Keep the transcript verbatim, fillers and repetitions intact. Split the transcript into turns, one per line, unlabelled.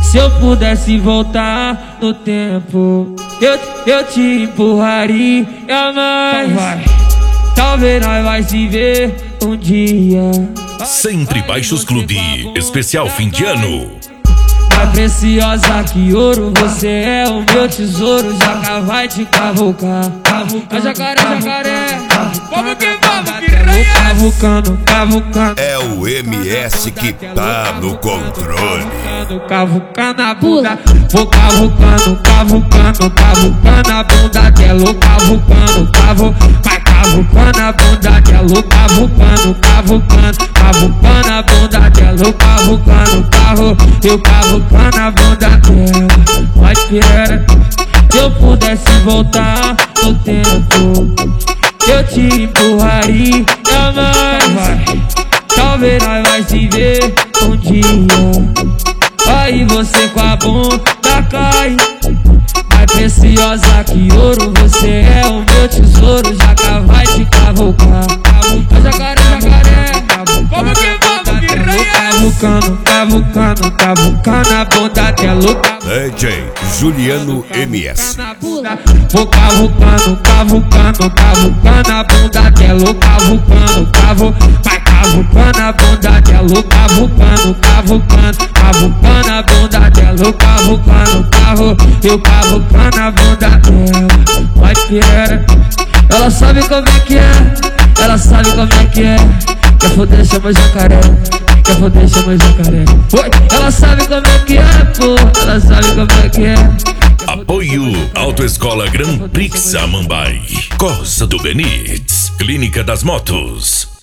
Se eu pudesse voltar no tempo, eu, eu te empurraria mais. Vai. Talvez nós vai se ver um dia.
Sempre Baixos Clube, especial fim de ano.
Mais preciosa que ouro, você é o meu tesouro. Jaca vai te cavucar. A jacaré, jacaré. Vamos que vamos, piranha. Cavucando, cavucando.
É o M S que tá no controle.
Cavucando a bunda. Vou cavucando, cavucando, cavucando a bunda dela. Cavucando, cavu, vai cavucando a bunda dela. Cavucando, cavucando, cavucando a bunda dela. Cavucando, carro, eu cavucando a bunda dela. Pode pirar. Se eu pudesse voltar no tempo, eu te empurraria mais. Talvez nós vai se ver um dia. Aí você com a bunda cai. Mais preciosa que ouro, você é o meu tesouro. Jaca vai te cavucar. Jacaré, jacaré. Vamos que vamos, piranha. Cavucando, cavucando, cavucando a bunda dela.
D J Juliano M S.
Vou cavucando, cavucando, cavucando a bunda dela. Cavucando, cavu, vai cavucando a bunda dela. Cavucando, cavucando, cavucando a bunda dela. Cavucando, carro, eu cavucando a bunda dela. Pode pirar. Ela sabe como é que é, ela sabe como é que é. Quer foder, chama jacaré. Quer foder, chama jacaré. Oi, ela sabe como é que é, pô. Ela sabe como é que é.
Apoio Autoescola Grand Prix Samambaia, Costa do Benítez, Clínica das Motos.